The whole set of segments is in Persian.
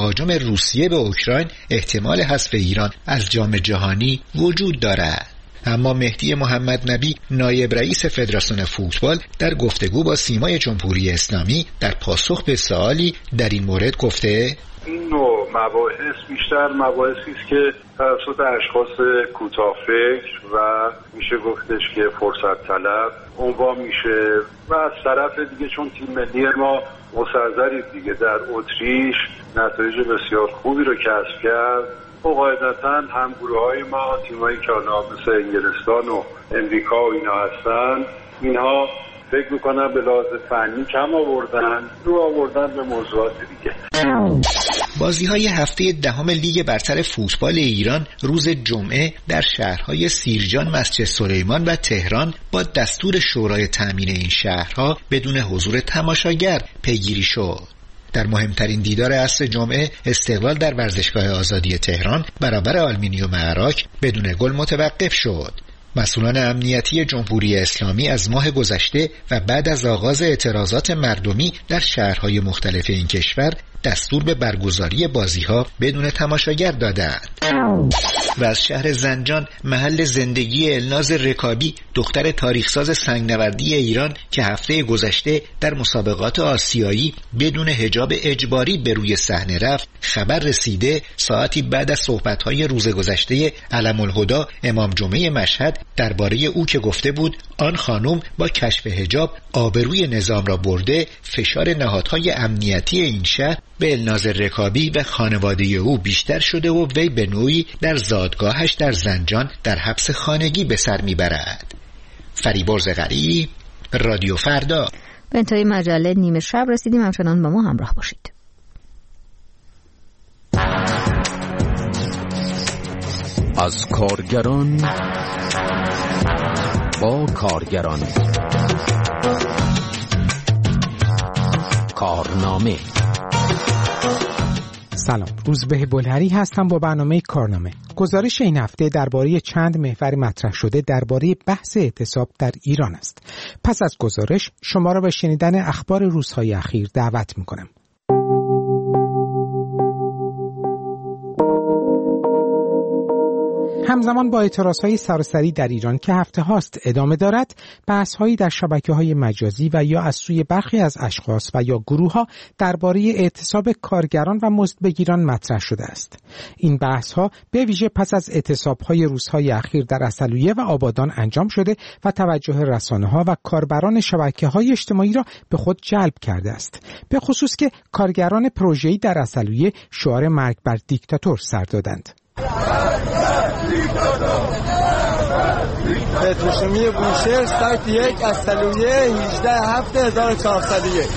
تهاجم روسیه به اوکراین احتمال حذف ایران از جام جهانی وجود دارد. اما مهدی محمد نبی نایب رئیس فدراسیون فوتبال در گفتگو با سیمای جمهوری اسلامی در پاسخ به سوالی در این مورد گفته این نوع مباحث بیشتر مباحثی است که توسط اشخاص کوتاه‌فکر و میشه گفتش که فرصت طلب عنوان میشه و از طرف دیگه چون تیم ملی ما مستحضرید دیگه در اتریش نتایج بسیار خوبی رو کسب کرد و قاعدتاً همگروهای ما تیمایی که مثل انگلستان و امریکا و اینا هستن اینها فکر میکنم به لحاظ فنی کم آوردن به موضوعات دیگه. بازی‌های هفته دهم لیگ برتر فوتبال ایران روز جمعه در شهرهای سیرجان، مسجد سلیمان و تهران با دستور شورای تامین این شهرها بدون حضور تماشاگر پیگیری شد. در مهمترین دیدار عصر جمعه استقلال در ورزشگاه آزادی تهران برابر آلومینیوم عراق بدون گل متوقف شد. مسئولان امنیتی جمهوری اسلامی از ماه گذشته و بعد از آغاز اعتراضات مردمی در شهرهای مختلف این کشور دستور به برگزاری بازی‌ها بدون تماشاگر دادند. و از شهر زنجان محل زندگی الناز رکابی دختر تاریخساز سنگنوردی ایران که هفته گذشته در مسابقات آسیایی بدون حجاب اجباری به روی صحنه رفت خبر رسیده ساعتی بعد از صحبت‌های روز گذشته علم الهدی امام جمعه مشهد درباره او که گفته بود آن خانم با کشف حجاب آبروی نظام را برده فشار نهادهای امنیتی این شهر به الناز رکابی و خانواده او بیشتر شده و وی به نوعی در زادگاهش در زنجان در حبس خانگی به سر میبرد. فریبرز غریب، رادیو فردا. به انتهای مجله نیمه شب رسیدیم، همچنان با ما همراه باشید. از کارگران با کارگران، کارنامه. سلام، روزبه بلهری هستم با برنامه کارنامه. گزارش این هفته درباره چند محور مطرح شده درباره بحث اعتصاب در ایران است. پس از گزارش شما را به شنیدن اخبار روزهای اخیر دعوت می‌کنم. همزمان با اعتراضهای سراسری در ایران که هفته هاست ادامه دارد، بحث‌هایی در شبکه‌های مجازی و یا از سوی برخی از اشخاص و یا گروه‌ها درباره اعتصاب کارگران و مزدبگیران مطرح شده است. این بحث‌ها به ویژه پس از اعتصاب‌های روزهای اخیر در عسلویه و آبادان انجام شده و توجه رسانه‌ها و کاربران شبکه‌های اجتماعی را به خود جلب کرده است. به خصوص که کارگران پروژه‌ای در عسلویه شعار مرگ بر دیکتاتور سر دادند. پتروشیمی بوشهر سایت 1 عسلویه 18/7/1401.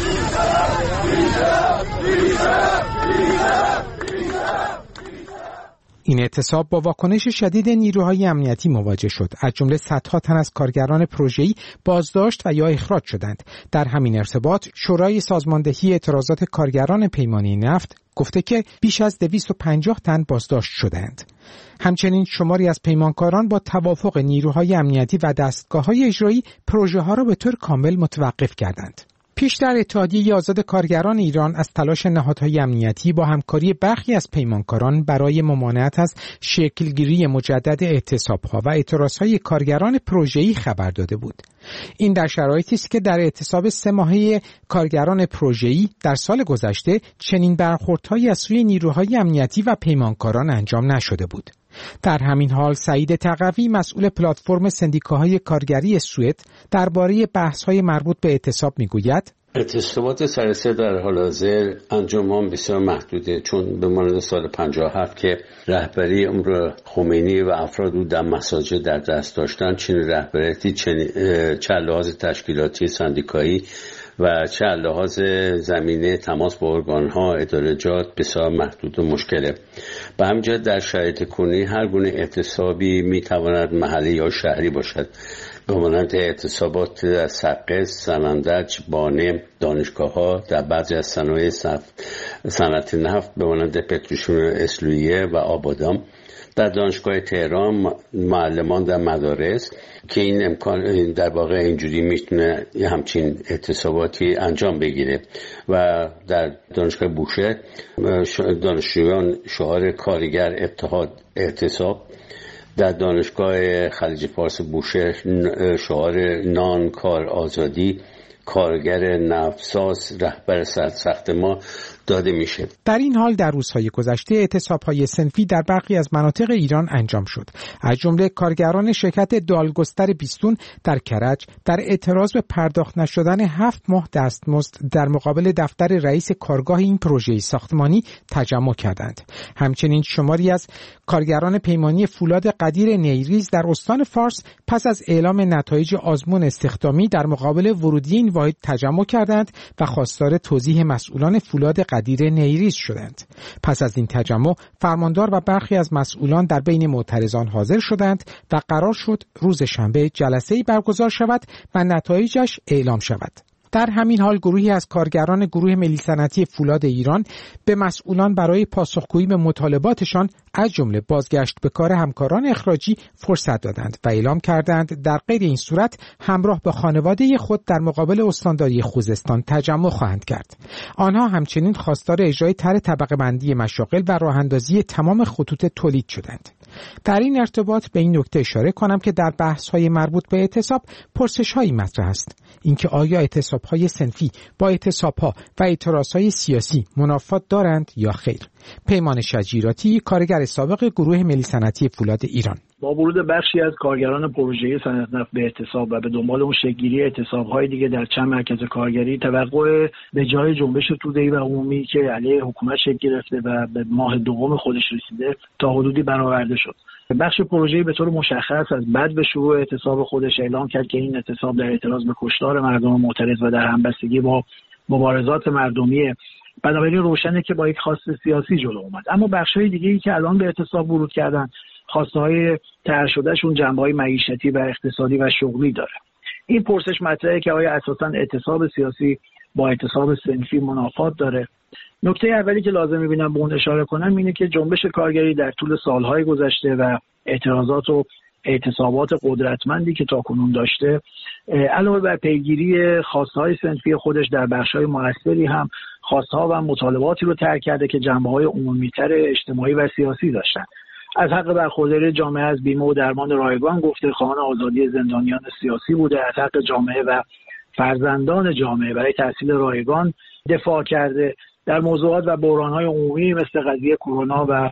این اعتصاب با واکنش شدید نیروهای امنیتی مواجه شد. از جمله صدها تن از کارگران پروژه‌ای بازداشت و یا اخراج شدند. در همین ارتباط شورای سازماندهی اعتراضات کارگران پیمانی نفت گفته که بیش از 250 تن بازداشت شدند. همچنین شماری از پیمانکاران با توافق نیروهای امنیتی و دستگاه‌های اجرایی پروژه‌ها را به طور کامل متوقف کردند. پیشتر اتحادیه آزاد کارگران ایران از تلاش نهادهای امنیتی با همکاری برخی از پیمانکاران برای ممانعت از شکلگیری مجدد اعتصاب‌ها و اعتراضهای کارگران پروژه‌ای خبر داده بود. این در شرایطی است که در اعتصاب 3 ماهه کارگران پروژه‌ای در سال گذشته چنین برخوردهایی از سوی نیروهای امنیتی و پیمانکاران انجام نشده بود. در همین حال سعید تقوی مسئول پلتفرم سندیکاهای کارگری سوئد درباره بحث‌های مربوط به اعتصاب میگوید: اعتصابات سراسر در حال حاضر انجام بسیار محدوده، چون به مانند سال 57 که رهبری امر خمینی و افراد او در مساجد در دست داشتن، چنین رهبریتی چه لحاظ تشکیلاتی سندیکایی و چه لحاظ زمینه تماس با ارگان‌ها ادارجات بسیار محدود و مشکله. به همین جهت در شرایط کنونی هر گونه اعتصابی میتواند محلی یا شهری باشد، به مانند اعتصابات در سقز، سنندج، بانه، دانشگاه‌ها، در بعضی از صنایع صنعت نفت به مانند پتروشیمی اسلویه و آبادان، در دانشگاه تهران معلمان در مدارس که این امکان در واقع اینجوری میتونه همچین اعتصاباتی انجام بگیره و در دانشگاه بوشهر دانشجویان شعار کارگر اتحاد اعتصاب، در دانشگاه خلیج فارس بوشهر شعار نان کار آزادی، کارگر نفتساز رهبر سرسخت ما داده میشه. در این حال در روزهای گذشته اعتصاب‌های صنفی در برخی از مناطق ایران انجام شد. از جمله کارگران شرکت دالگستر بیستون در کرج در اعتراض به پرداخت نشدن 7 ماه دستمزد در مقابل دفتر رئیس کارگاه این پروژه ساختمانی تجمع کردند. همچنین شماری از کارگران پیمانی فولاد قدیر نیریز در استان فارس پس از اعلام نتایج آزمون استخدامی در مقابل ورودی این واحد تجمع کردند و خواستار توضیح مسئولان فولاد قدیر نیریز شدند. پس از این تجمع فرماندار و برخی از مسئولان در بین معترضان حاضر شدند و قرار شد روز شنبه جلسه‌ای برگزار شود و نتایجش اعلام شود. در همین حال گروهی از کارگران گروه ملی صنعتی فولاد ایران به مسئولان برای پاسخگویی به مطالباتشان از جمله بازگشت به کار همکاران اخراجی فرصت دادند و اعلام کردند در غیر این صورت همراه با خانواده خود در مقابل استانداری خوزستان تجمع خواهند کرد. آنها همچنین خواستار اجرای طرح طبقه بندی مشاغل و راه اندازی تمام خطوط تولید شدند. در این ارتباط به این نکته اشاره کنم که در بحث‌های مربوط به اعتصاب پرسش‌هایی مطرح است. اینکه آیا اعتصاب‌های صنفی با اعتصاب‌ها و اعتراض‌های سیاسی منافات دارند یا خیر؟ پیمان شجیراتی، کارگر سابق گروه ملی صنعتی فولاد ایران: با ورود بخشی از کارگران پروژه صنعت نفت به اعتصاب و به دنبال اون شکل‌گیری اعتصاب‌های دیگه در چند مرکز کارگری، توقع به جای جنبش توده‌ای و عمومی که علیه حکومت شکل گرفته و به ماه دوم خودش رسیده تا حدودی برآورده شد. بخش پروژه‌ای به طور مشخص از بعد به شروع اعتصاب خودش اعلام کرد که این اعتصاب در اعتراض به کشتار مردم معترض و در همبستگی با مبارزات مردمیه. بنابراین روشنه که با یک خواست سیاسی جلو اومد. اما بخش‌های دیگه‌ای که الان به اعتصاب ورود کردن، خواسته‌های طرح شدهشون جنبه‌های معیشتی و اقتصادی و شغلی داره. این پرسش مطرحه که آیا اساساً اعتصاب سیاسی با اعتصاب صنفی منافات داره؟ نکته اولی که لازم می‌بینم به اون اشاره کنم اینه که جنبش کارگری در طول سال‌های گذشته و اعتراضات و اعتصابات قدرتمندی که تاکنون داشته، علاوه بر پیگیری خواست‌های صنفی خودش در بخش‌های مؤثری هم خواست‌ها و مطالباتی رو طرح کرده که جنبه‌های عمومی‌تر اجتماعی و سیاسی داشتن. از حق برخورداری جامعه از بیمه و درمان رایگان گفته، خواهان آزادی زندانیان سیاسی بوده، از حق جامعه و فرزندان جامعه برای تحصیل رایگان دفاع کرده، در موضوعات و بحران‌های عمومی مثل قضیه کرونا و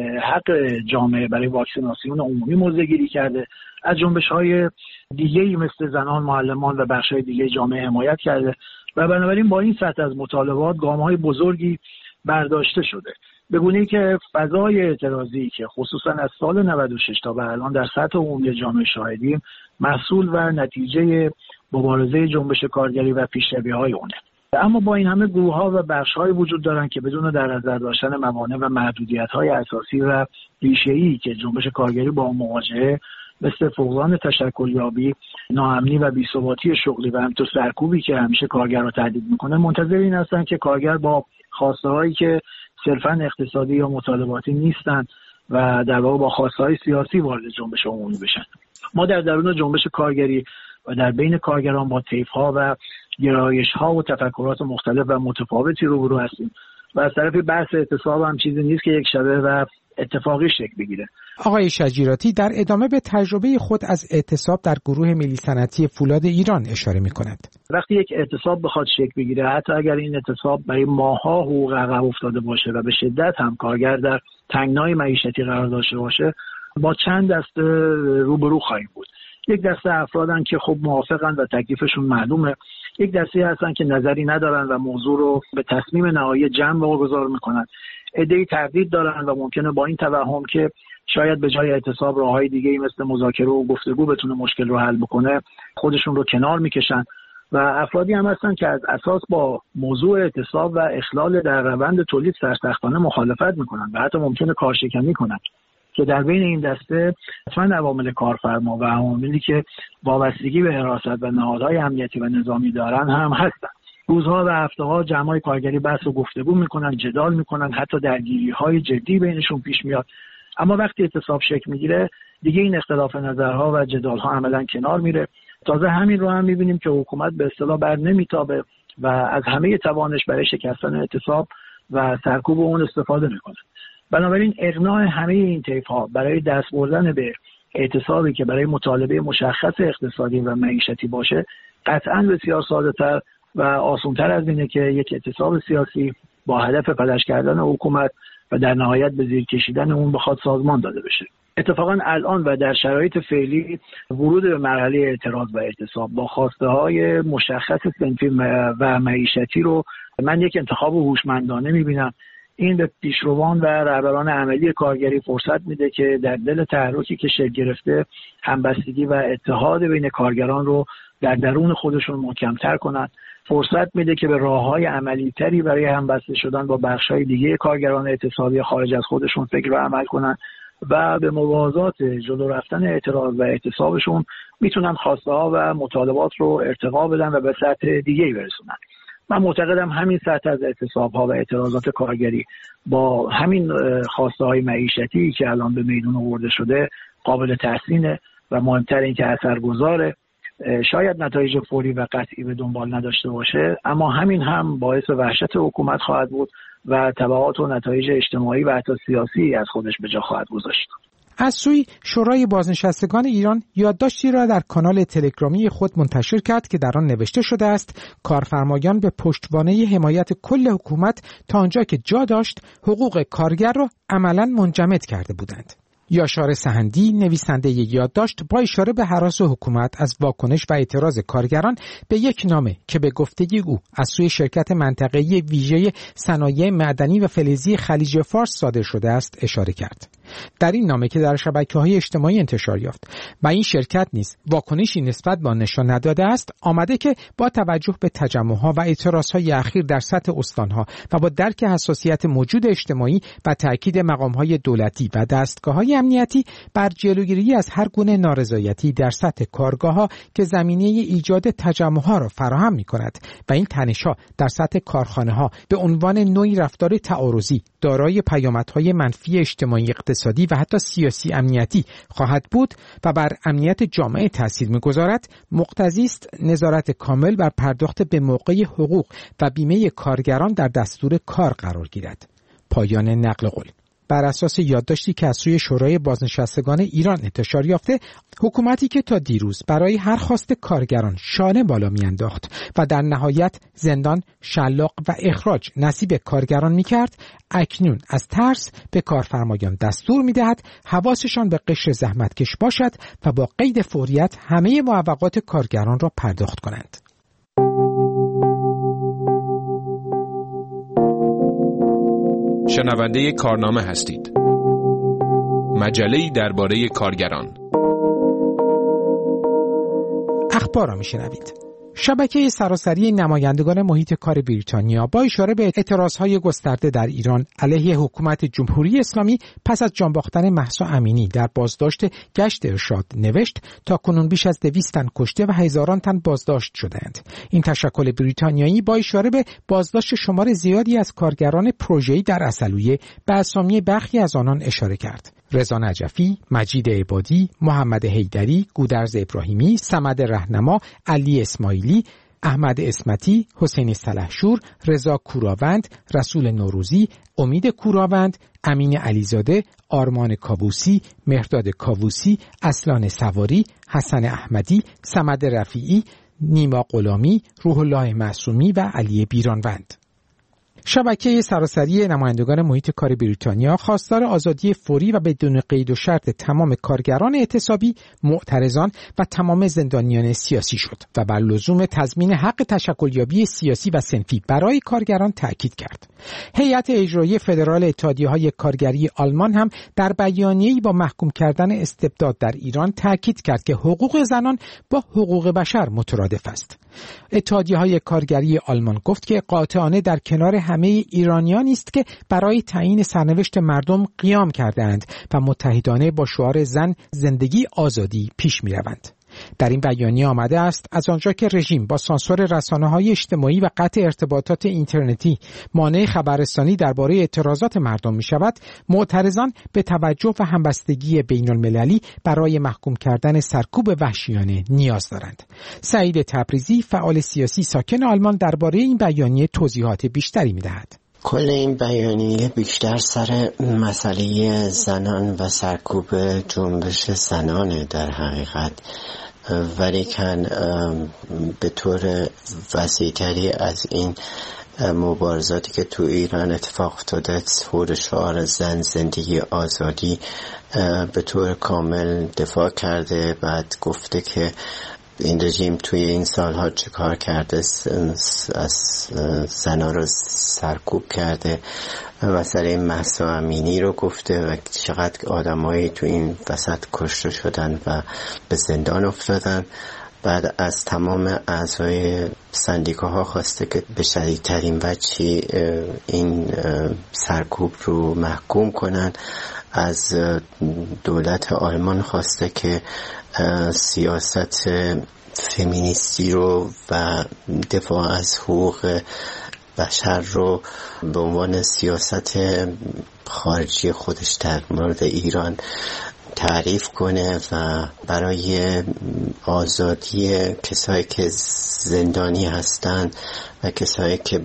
حق جامعه برای واکسیناسیون عمومی موضع‌گیری کرده، از جنبش‌های دیگه‌ای مثل زنان، معلمان و بخش‌های دیگه جامعه حمایت کرده و بنابراین با این سطح از مطالبات گام‌های بزرگی برداشته شده. به گونه‌ای که فضای اعتراضی که خصوصا از سال 96 تا به الان در سطح عمومی جامعه شاهدیم، محصول و نتیجه مبارزه جنبش کارگری و پیشروی‌های اونه. اما با این همه گروه‌ها و بخش‌های وجود دارن که بدون در نظر داشتن موانع و محدودیت‌های اساسی و ریشه‌ای که جنبش کارگری با اون مواجهه، مثل فقدان تشکلیابی، ناامنی و بی‌ثباتی شغلی و همینطور سرکوبی که همیشه کارگر رو تهدید میکنه، منتظر این هستن که کارگر با خواسته‌هایی که صرفاً اقتصادی یا مطالباتی نیستن و در واقع با خواسته‌های سیاسی وارد جنبش عمومی بشن. ما در درون جنبش کارگری و در بین کارگران با طیف‌ها و گرایش‌ها و تفکرات مختلف و متفاوتی روبرو هستیم و از طرف بحث اعتصاب هم چیزی نیست که یک شبه و اتفاقی شکل بگیره. آقای شجیراتی در ادامه به تجربه خود از اعتصاب در گروه ملی صنعتی فولاد ایران اشاره می‌کند. وقتی یک اعتصاب بخواد شکل بگیره، حتی اگر این اعتصاب برای ماه‌ها حقوق عقب افتاده باشه و به شدت هم کارگر در تنگنای معیشتی قرار داشته باشه، با چند دسته روبرو خواهیم بود. یک دسته افرادن که خب موافقن و تکلیفشون معلومه، یک دسته هستن که نظری ندارن و موضوع رو به تصمیم نهایی جمع واگذار میکنن. عده‌ای تردید دارن و ممکنه با این توهم که شاید به جای اعتصاب راههای دیگه‌ای مثل مذاکره و گفتگو بتونه مشکل رو حل بکنه، خودشون رو کنار میکشن و افرادی هم هستن که از اساس با موضوع اعتصاب و اخلال در روند تولید سرسختانه مخالفت میکنن و حتی ممکنه کارشکنی کنن، که در بین این دسته حتما عوامل کارفرما و عواملی که وابستگی به حراست و نهادهای امنیتی و نظامی دارن هم هستن. روزها و هفته‌ها جمع‌های کارگری بحث و گفتگو میکنن، جدال میکنن، حتی درگیری‌های جدی بینشون پیش میاد اما وقتی اعتصاب شکل میگیره دیگه این اختلاف نظرها و جدالها عملا کنار میره. تازه همین رو هم میبینیم که حکومت به اصطلاح بر نمیتابه و از همه توانش برای شکستن اعتصاب و سرکوب اون استفاده میکنه. بنابراین اقناع همه این طیف‌ها برای دست بردن به اعتصابی که برای مطالبه مشخص اقتصادی و معیشتی باشه قطعاً بسیار ساده‌تر و آسان‌تر از اینه که یک اعتصاب سیاسی با هدف فلج کردن حکومت و در نهایت به زیر کشیدن اون بخواد سازمان داده بشه. اتفاقاً الان و در شرایط فعلی ورود به مرحله اعتراض و اعتصاب با خواسته‌های مشخص صنفی و معیشتی رو من یک انتخاب هوشمندانه می‌بینم. این به پیشروان و رهبران عملی کارگری فرصت میده که در دل تحرکی که شکل گرفته همبستگی و اتحاد بین کارگران رو در درون خودشون محکم‌تر کنند. فرصت میده که به راه‌های عملی‌تری برای همبسته شدن با بخش‌های دیگه کارگران اعتصابی خارج از خودشون فکر و عمل کنند و به موازات جلو رفتن اعتراض و اعتصابشون میتونن خواسته‌ها و مطالبات رو ارتقا بدن و به سطح دیگه‌ای برسونن. من معتقدم همین سطح از اعتصاب‌ها و اعتراضات کارگری با همین خواسته‌های معیشتی که الان به میدون آورده شده قابل تحسینه و مهمتر این که اثرگذاره. شاید نتایج فوری و قطعی به دنبال نداشته باشه، اما همین هم باعث وحشت حکومت خواهد بود و تبعات و نتایج اجتماعی و حتی سیاسی از خودش به جا خواهد گذاشت. از سوی شورای بازنشستگان ایران یادداشتی را در کانال تلگرامی خود منتشر کرد که در آن نوشته شده است کارفرمایان به پشتوانه حمایت کل حکومت تا آنجا که جا داشت حقوق کارگر را عملاً منجمد کرده بودند. یاشار سهندی نویسنده یادداشت با اشاره به هراس حکومت از واکنش و اعتراض کارگران به یک نامه که به گفته او از سوی شرکت منطقه‌ای ویژه صنایع معدنی و فلزی خلیج فارس صادر شده است اشاره کرد. در این نامه که در شبکه‌های اجتماعی انتشار یافت و این شرکت نیز واکنشی نسبت به آن نشان نداده است، آمده که با توجه به تجمع‌ها و اعتراض‌های اخیر در سطح استان‌ها و با درک حساسیت موجود اجتماعی و تأکید مقام‌های دولتی و دستگاه‌های امنیتی بر جلوگیری از هر گونه نارضایتی در سطح کارگاه‌ها که زمینه ایجاد تجمع‌ها را فراهم می‌کند و این تنش‌ها در سطح کارخانه‌ها به عنوان نوعی رفتار تعارضی دارای پیامدهای منفی اجتماعی، اقتصادی و حتی سیاسی امنیتی خواهد بود و بر امنیت جامعه تاثیر می‌گذارد، مقتضی است نظارت کامل بر پرداخت به موقع حقوق و بیمه کارگران در دستور کار قرار گیرد. پایان نقل قول. بر اساس یادداشتی که از سوی شورای بازنشستگان ایران انتشار یافته، حکومتی که تا دیروز برای هر خواست کارگران شانه بالا میانداخت و در نهایت زندان، شلاق و اخراج نصیب کارگران میکرد، اکنون از ترس به کارفرمایان دستور میدهد حواسشان به قشر زحمتکش باشد و با قید فوریت همه معوقات کارگران را پرداخت کنند. شنونده کارنامه هستید. مجله‌ای درباره کارگران. اخبار را میشنوید. شبکه سراسری نمایندگان محیط کار بریتانیا با اشاره به اعتراضهای گسترده در ایران علیه حکومت جمهوری اسلامی پس از جان باختن مهسا امینی در بازداشت گشت ارشاد نوشت تا کنون بیش از 200 تن کشته و هزاران تن بازداشت شدند. این تشکل بریتانیایی با اشاره به بازداشت شمار زیادی از کارگران پروژه‌ای در عسلویه به اسامی برخی از آنان اشاره کرد. رضا نجفی، مجید عبادی، محمد حیدری، گودرز ابراهیمی، صمد رهنما، علی اسماعیلی، احمد اسمتی، حسین سلحشور، رضا کوراوند، رسول نوروزی، امید کوراوند، امین علیزاده، آرمان کابوسی، مهرداد کاووسی، اصلان سواری، حسن احمدی، صمد رفیعی، نیما غلامی، روح الله معصومی و علی بیرانوند. شبکه سراسری نمایندگان محیط کار بریتانیا خواستار آزادی فوری و بدون قید و شرط تمام کارگران اعتصابی، معترضان و تمام زندانیان سیاسی شد و بر لزوم تضمین حق تشکلیابی سیاسی و صنفی برای کارگران تأکید کرد. هیئت اجرایی فدرال اتحادیه‌های کارگری آلمان هم در بیانیه‌ای با محکوم کردن استبداد در ایران تأکید کرد که حقوق زنان با حقوق بشر مترادف است. اتحادیه‌های کارگری آلمان گفت که قاطعانه در کنار همه ایرانیانی است که برای تعیین سرنوشت مردم قیام کردند و متحدانه با شعار زن، زندگی، آزادی پیش می‌روند. در این بیانیه آمده است از آنجا که رژیم با سانسور رسانه‌های اجتماعی و قطع ارتباطات اینترنتی مانع خبررسانی درباره اعتراضات مردم می‌شود، معترضان به توجه و همبستگی بین‌المللی برای محکوم کردن سرکوب وحشیانه نیاز دارند. سعید تبریزی، فعال سیاسی ساکن آلمان، درباره این بیانیه توضیحات بیشتری می‌دهد. کل این بیانیه بیشتر سر مسئله زنان و سرکوب جنبش زنانه در حقیقت، ولیکن به طور وسیع‌تری از این مبارزاتی که تو ایران اتفاق افتاده، ظهور شعار زن، زندگی، آزادی، به طور کامل دفاع کرده. بعد گفته که این رژیم توی این سالها چه کار کرده، از زنها رو سرکوب کرده، مسئله مهسا امینی رو گفته و چقدر آدمایی تو این وسط کشته شدن و به زندان افتادن. بعد از تمام اعضای سندیکاها خواسته که به شدیدترین وجهی این سرکوب رو محکوم کنن. از دولت آلمان خواسته که سیاست فمینیستی رو و دفاع از حقوق بشر رو به عنوان سیاست خارجی خودش در مورد ایران تعریف کنه و برای آزادی کسایی که زندانی هستند و کسایی که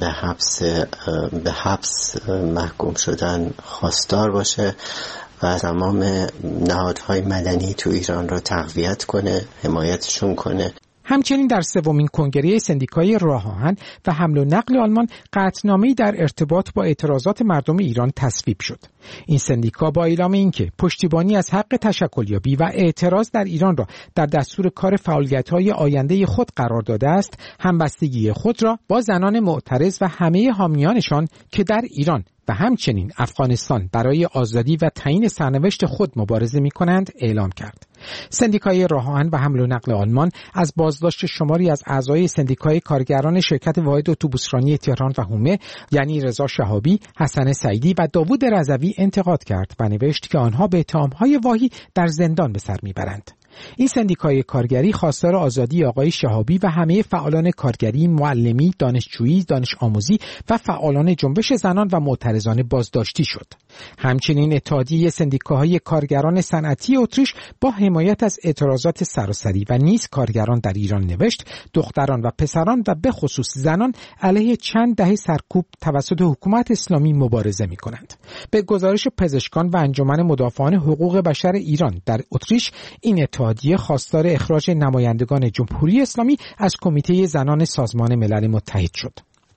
به حبس محکوم شدن خواستار باشه و تمام نهادهای مدنی تو ایران رو تقویت کنه، حمایتشون کنه. همچنین در سومین کنگره سندیکای راه آهن و حمل و نقل آلمان قطعنامه‌ای در ارتباط با اعتراضات مردم ایران تصویب شد. این سندیکا با اعلام اینکه پشتیبانی از حق تشکلیابی و اعتراض در ایران را در دستور کار فعالیت‌های آینده خود قرار داده است، همبستگی خود را با زنان معترض و همه حامیانشان که در ایران و همچنین افغانستان برای آزادی و تعیین سرنوشت خود مبارزه می‌کنند اعلام کرد. سندیکای راه آهن و حمل و نقل آلمان از بازداشت شماری از اعضای سندیکای کارگران شرکت واحد اتوبوسرانی تهران و حومه یعنی رضا شهابی، حسن سعیدی و داوود رضوی انتقاد کرد و نوشت که آنها به اتهام‌های واهی در زندان به سر میبرند. این سندیکای کارگری خواستار آزادی آقای شهابی و همه فعالان کارگری، معلمی، دانشجویی، دانش آموزی و فعالان جنبش زنان و معترضان بازداشتی شد. همچنین اتحادیه سندیکاهای کارگران صنعتی اتریش با حمایت از اعتراضات سراسری و نیز کارگران در ایران نوشت دختران و پسران و به خصوص زنان علیه چند دهه سرکوب توسط حکومت اسلامی مبارزه می‌کنند. به گزارش پزشکان و انجمن مدافعان حقوق بشر ایران در اتریش، این اتحادیه خواستار اخراج نمایندگان جمهوری اسلامی از کمیته زنان سازمان ملل متحد شد.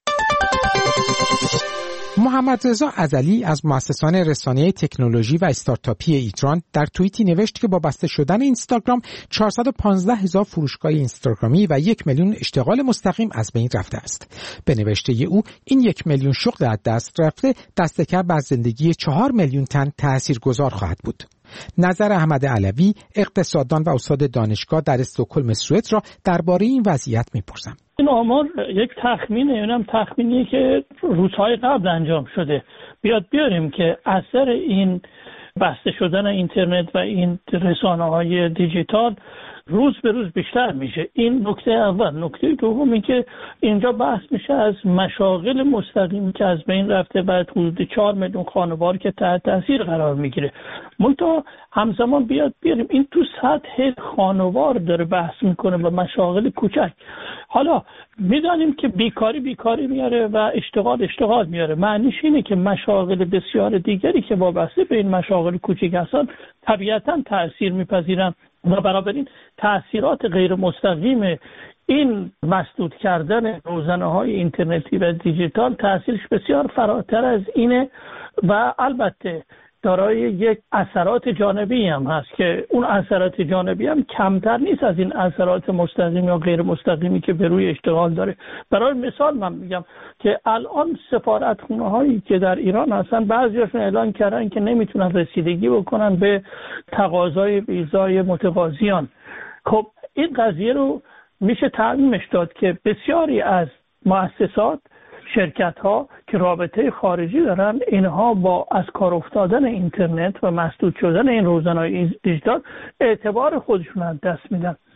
محمد رضا ازلی از مؤسسان رسانه تکنولوژی و استارتاپی ایران در توییتی نوشت که با بسته شدن اینستاگرام 415,000 فروشگاه اینستاگرامی و 1 میلیون اشتغال مستقیم از بین رفته است. به نوشته او این 1 میلیون شغل از دست رفته دستکم بر زندگی 4 میلیون تن تاثیرگذار خواهد بود. نظر احمد علوی، اقتصاددان و استاد دانشگاه در استکهلم سوئد را درباره این وضعیت می‌پرسم. این آمار یک تخمینه، اونم تخمینی که روزهای قبل انجام شده. بیاریم که اثر این بسته شدن اینترنت و این رسانه‌های دیجیتال روز به روز بیشتر میشه. این نکته اول. نکته دومی که اینجا بحث میشه از مشاغل مستقیمی که از بین رفته، بعد حدود 4 میلیون خانوار که تحت تاثیر قرار میگیره. منتها همزمان بیاریم این تو سطح خانوار داره بحث میکنه و مشاغل کوچک. حالا میدانیم که بیکاری میاره و اشتغال میاره. معنیش اینه که مشاغل بسیار دیگری که وابسته به این مشاغل کوچک هستن طبیعتاً تاثیر میپذیرن و بنابراین تأثیرات غیر مستقیم این مسدود کردن روزنه‌های اینترنتی و دیجیتال تأثیرش بسیار فراتر از اینه و البته دارای یک اثرات جانبی هم هست که اون اثرات جانبی هم کمتر نیست از این اثرات مستقیم یا غیر مستقیمی که به روی اشتغال داره. برای مثال من میگم که الان سفارتخونه‌هایی که در ایران هستن بعضیاشون اعلان کردن که نمیتونن رسیدگی بکنن به تقاضای ویزای متقاضیان. خب این قضیه رو میشه تعمیمش داد که بسیاری از مؤسسات، شرکت‌ها که رابطه خارجی دارن، اینها با از کار افتادن اینترنت و مسدود شدن این روزنه‌های دیجیتال اعتبار خودشون از دست میدن.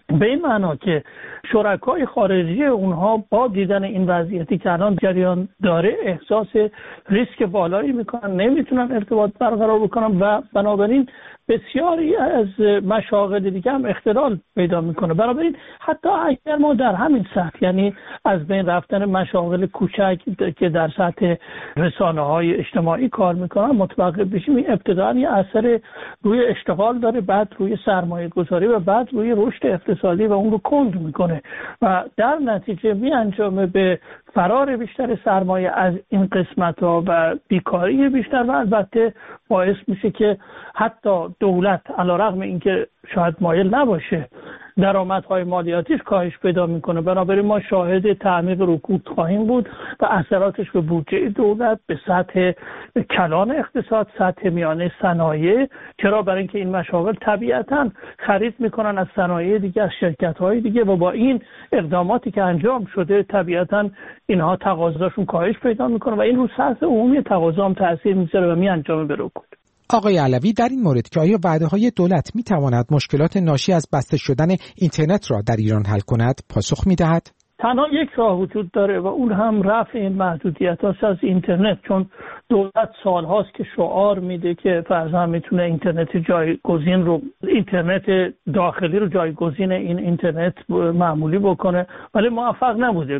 به این معنا که شرکای خارجی اونها با دیدن این وضعیتی که الان جریان داره احساس ریسک بالایی میکنن، نمیتونن ارتباط برقرار بکنن و بنابراین بسیاری از مشاغل دیگه هم اختلال پیدا میکنه. بنابراین حتی اگر ما در همین سطح، یعنی از بین رفتن مشاغل کوچک که در سطح رسانه‌های اجتماعی کار میکنن متوقف بشیم، این ابتداً یه اثر روی اشتغال داره، بعد روی سرمایه گذاری و بعد روی رشد اقتصادی و اون رو کند میکنه و در نتیجه میانجامه به فرار بیشتر سرمایه از این قسمت‌ها و بیکاری بیشتر و البته باعث میشه که حتی دولت علیرغم اینکه شاید مایل نباشه درآمدهای مالیاتیش کاهش پیدا میکنه. بنابراین ما شاهد تعمیق رکود خواهیم بود و اثراتش به بودجه دولت، به سطح کلان اقتصاد، سطح میانه صنایع. چرا؟ برای اینکه این مشاغل طبیعتاً خرید میکنن از صنایع دیگه، از شرکت‌های دیگه و با این اقداماتی که انجام شده طبیعتاً اینها تقاضاشون کاهش پیدا میکنه و این رو سطح عمومی تقاضا هم تاثیر میذاره و میانجامه به رکود. آقای علوی در این مورد که آیا وعده‌های دولت می‌تواند مشکلات ناشی از بسته شدن اینترنت را در ایران حل کند پاسخ می‌دهد؟ تنها یک راه وجود داره و اون هم رفع این محدودیت‌هاست از اینترنت، چون دولت سال‌هاست که شعار میده که فرضاً میتونه اینترنت جایگزین رو، اینترنت داخلی رو جایگزین این اینترنت معمولی بکنه، ولی موفق نبوده.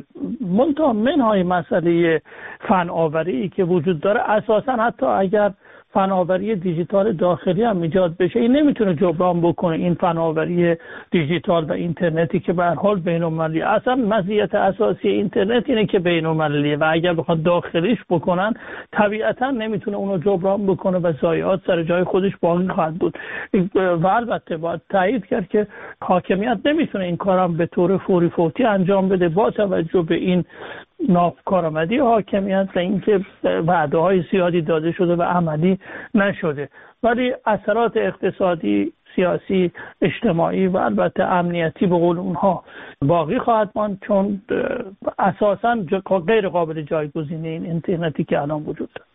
منهای مسئله فناوری که وجود داره، اساساً حتی اگر فناوری دیجیتال داخلی هم ایجاد بشه، این نمیتونه جبران بکنه این فناوری دیجیتال و اینترنتی که به هر حال بین‌المللی. اصلا مزیت اساسی اینترنت اینه که بین‌المللیه و اگر بخواد داخلیش بکنن طبیعتا نمیتونه اونو جبران بکنه و ضایعات سر جای خودش باقی خواهد بود. و البته باید تایید کرد که حاکمیت نمیتونه این کارم به طور فوری فوتی انجام بده با توجه به این ناکارآمدی حاکمیت و اینکه وعده‌های زیادی داده شده و عملی نشده، ولی اثرات اقتصادی، سیاسی، اجتماعی و البته امنیتی به قول اونها باقی خواهد ماند، چون اساساً غیر قابل جایگزینی این اینترنتی که الان وجود داره.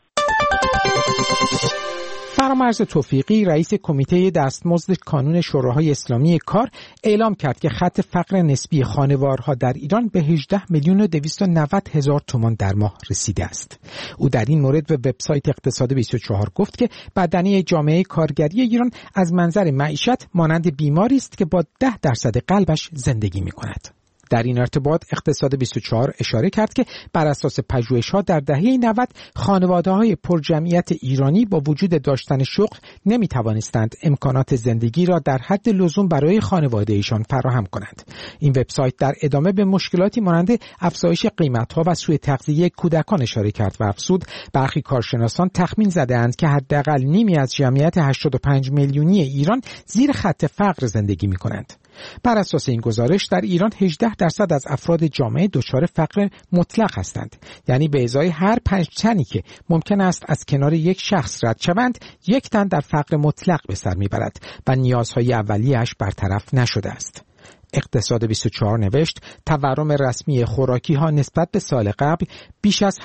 فرامرز توفیقی رئیس کمیته دستمزد کانون شوراهای اسلامی کار اعلام کرد که خط فقر نسبی خانوارها در ایران به 18,290,000 تومان در ماه رسیده است. او در این مورد به وبسایت اقتصاد 24 گفت که بدنه جامعه کارگری ایران از منظر معیشت مانند بیماری است که با 10% قلبش زندگی می‌کند. در این ارتباط اقتصاد 24 اشاره کرد که بر اساس پژوهش‌ها در دهه 90 خانواده‌های پرجمعیت ایرانی با وجود داشتن شغل نمی‌توانستند امکانات زندگی را در حد لزوم برای خانواده‌ایشان فراهم کنند. این وبسایت در ادامه به مشکلاتی مانند افزایش قیمت‌ها و سوء تغذیه کودکان اشاره کرد و افزود برخی کارشناسان تخمین زده‌اند که حداقل نیمی از جمعیت 85 میلیونی ایران زیر خط فقر زندگی می‌کنند. بر اساس این گزارش در ایران 18% از افراد جامعه دچار فقر مطلق هستند، یعنی به ازای هر 5 تنی که ممکن است از کنار یک شخص رد شوند، یک تن در فقر مطلق به سر میبرد و نیازهای اولیه‌اش برطرف نشده است. اقتصاد 24 نوشت تورم رسمی خوراکی ها نسبت به سال قبل بیش از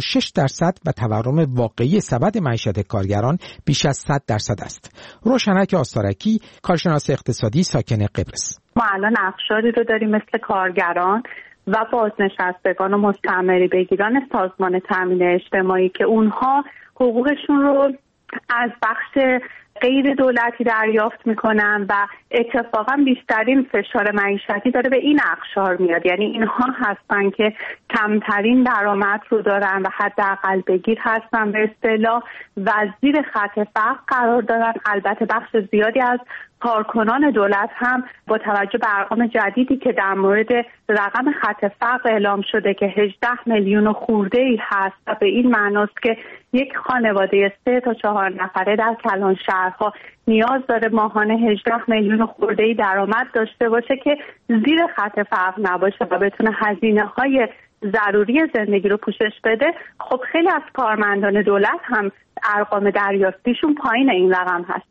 86% و تورم واقعی سبد معیشت کارگران بیش از 100% است. روشنک آستارکی، کارشناس اقتصادی ساکن قبرس: ما الان اقشاری رو داریم مثل کارگران و بازنشستگان و مستعمره بگیران سازمان تامین اجتماعی که اونها حقوقشون رو از بخش غیر دولتی دریافت میکنن و اتفاقا بیشترین فشار معیشتی داره به این اقشار میاد. یعنی اینها هستن که کمترین درآمد رو دارن و حداقل بگیر هستن به اصطلاح و زیر خط فقر قرار دارن. البته بخش زیادی از کارکنان دولت هم با توجه به ارقام جدیدی که در مورد رقم خط فقر اعلام شده که 18 میلیون خورده‌ای هست و به این معناست که یک خانواده 3 تا 4 نفره در کلان شهرها نیاز داره ماهانه 18 میلیون خورده‌ای درآمد داشته باشه که زیر خط فقر نباشه و بتونه هزینه‌های ضروری زندگی رو پوشش بده. خب خیلی از کارمندان دولت هم ارقام دریافتیشون پایین این رقم هست.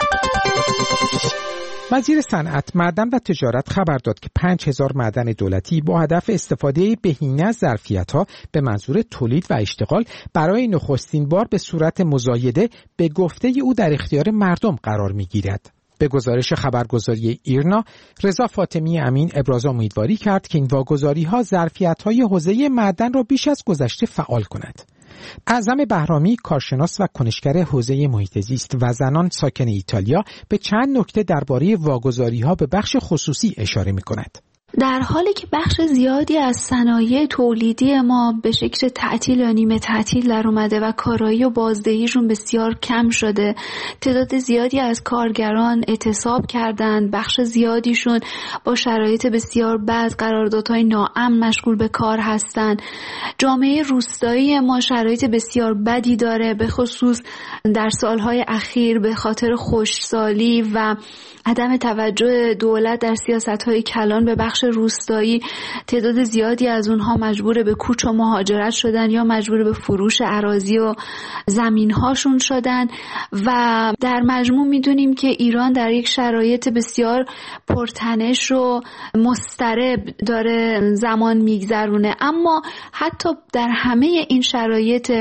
وزیر صنعت، معدن و تجارت خبر داد که 5000 معدن دولتی با هدف استفاده بهینه از ظرفیت‌ها به منظور تولید و اشتغال برای نخستین بار به صورت مزایده به گفته او در اختیار مردم قرار می‌گیرد. به گزارش خبرگزاری ایرنا، رضا فاطمی امین ابراز امیدواری کرد که این واگذاری‌ها ظرفیت‌های حوزه معدن را بیش از گذشته فعال کند. اعظم بهرامی، کارشناس و کنشگر حوزه محیط زیست و زنان ساکن ایتالیا، به چند نکته درباره واگذاری‌ها به بخش خصوصی اشاره می‌کند. در حالی که بخش زیادی از صنایع تولیدی ما به شکل تعطیل یا نیمه تعطیل در اومده و کارایی و بازدهیشون بسیار کم شده، تعداد زیادی از کارگران اعتصاب کردند، بخش زیادیشون با شرایط بسیار بد، قراردادهای ناامن مشغول به کار هستند. جامعه روستایی ما شرایط بسیار بدی داره، به خصوص در سالهای اخیر به خاطر خشکسالی و عدم توجه دولت در سیاست‌های کلان به بخش روستایی. تعداد زیادی از اونها مجبور به کوچ و مهاجرت شدن یا مجبور به فروش اراضی و زمین‌هاشون شدن و در مجموع می‌دونیم که ایران در یک شرایط بسیار پرتنش و مضطرب داره زمان میگذرونه. اما حتی در همه این شرایط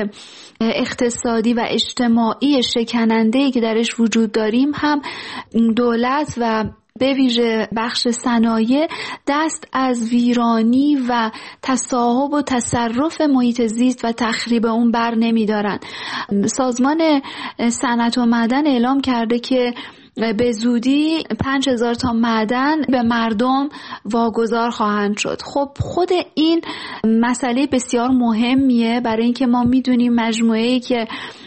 اقتصادی و اجتماعی شکننده‌ای که درش وجود داریم هم دولت و به ویژه بخش صنایع دست از ویرانی و تصاحب و تصرف محیط زیست و تخریب اون بر نمی‌دارن. سازمان صنعت و معدن اعلام کرده که به زودی 5000 تا معدن به مردم واگذار خواهند شد. خب خود این مسئله بسیار مهمیه، برای اینکه ما میدونیم مجموعه‌ای که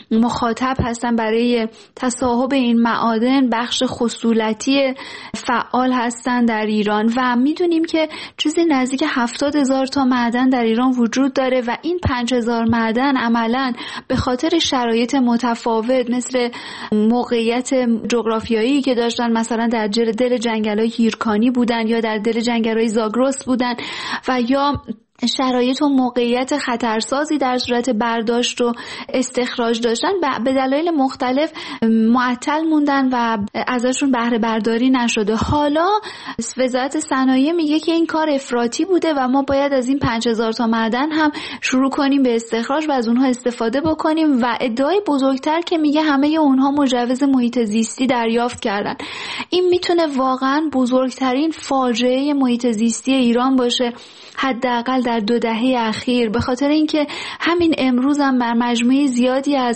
مخاطب هستن برای تصاحب این معادن بخش خصولتی فعال هستن در ایران و میدونیم که چیزی نزدیک 70,000 تا معدن در ایران وجود داره و این 5000 معدن عملاً به خاطر شرایط متفاوت مثل موقعیت جغرافیایی که داشتن، مثلا در دل جنگل‌های هیرکانی بودن یا در دل جنگل‌های زاگرس بودن و یا شرایط و موقعیت خطرسازی در صورت برداشت و استخراج داشتن، به دلایل مختلف معطل موندن و ازشون بهره برداری نشده. حالا وزارت صنایع میگه که این کار افراطی بوده و ما باید از این 5000 تا معدن هم شروع کنیم به استخراج و از اونها استفاده بکنیم و ادعای بزرگتر که میگه همه اونها مجوز محیط زیستی دریافت کردن. این میتونه واقعا بزرگترین فاجعه محیط زیستی ایران باشه، حداقل در 2 دهه اخیر، به خاطر اینکه همین امروز هم بر مجموعه زیادی از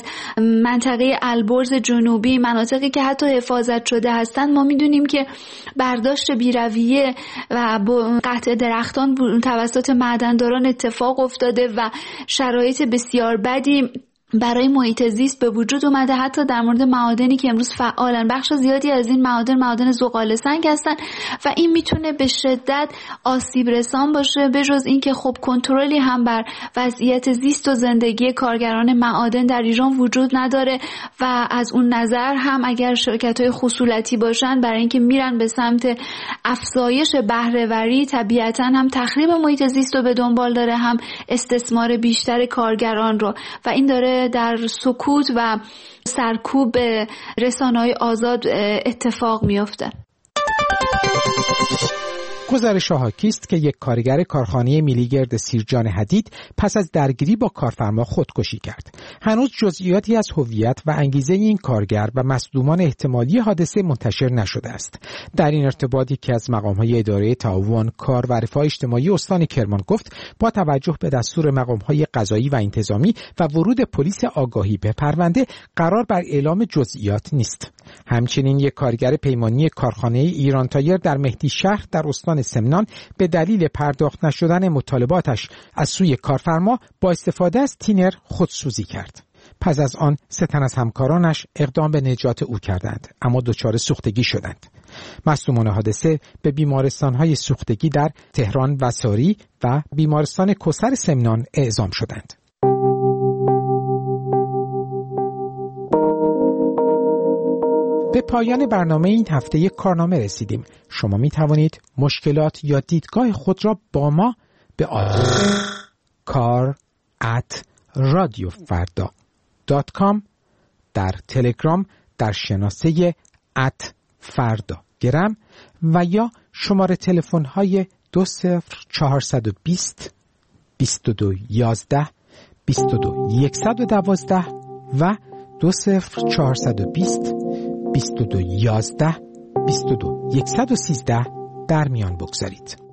منطقه البرز جنوبی، مناطقی که حتی حفاظت شده هستند، ما میدونیم که برداشت بی‌رویه و قطع درختان توسط معدن‌داران اتفاق افتاده و شرایط بسیار بدی برای محیط زیست به وجود اومده. حتی در مورد معادنی که امروز فعالن، بخش زیادی از این معادن زغال سنگ هستن و این میتونه به شدت آسیب رسان باشه، به جز این که خب کنترلی هم بر وضعیت زیست و زندگی کارگران معادن در ایران وجود نداره و از اون نظر هم اگر شرکت‌های خصولتی باشن، برای اینکه میرن به سمت افزایش بهره‌وری، طبیعتاً هم تخریب محیط زیست رو به دنبال داره، هم استثمار بیشتر کارگران رو و این داره در سکوت و سرکوب رسانه‌های آزاد اتفاق میفته. گزارش حاکی است که یک کارگر کارخانه میلیگرد سیرجان حدید پس از درگیری با کارفرما خودکشی کرد. هنوز جزئیاتی از هویت و انگیزه این کارگر و مصدومان احتمالی حادثه منتشر نشده است. در این ارتباط یکی از مقام‌های اداره تعاون کار و رفاه اجتماعی استان کرمان گفت با توجه به دستور مقام‌های قضایی و انتظامی و ورود پلیس آگاهی به پرونده قرار بر اعلام جزئیات نیست. همچنین یک کارگر پیمانی کارخانه ایران تایر در مهدی شهر در استان سمنان به دلیل پرداخت نشدن مطالباتش از سوی کارفرما با استفاده از تینر خودسوزی کرد. پس از آن 3 تن از همکارانش اقدام به نجات او کردند، اما دچار سوختگی شدند. مصدومان حادثه به بیمارستان‌های سوختگی در تهران و ساری و بیمارستان کوثر سمنان اعزام شدند. به پایان برنامه این هفته کارنامه رسیدیم. شما می توانید مشکلات یا دیدگاه خود را با ما به آدرس kar@radiofarda.com در تلگرام در شناسه @fardagram و یا شماره تلفن های 20420 2211 22112 و 20420 2211 22 113 در میان بگذارید.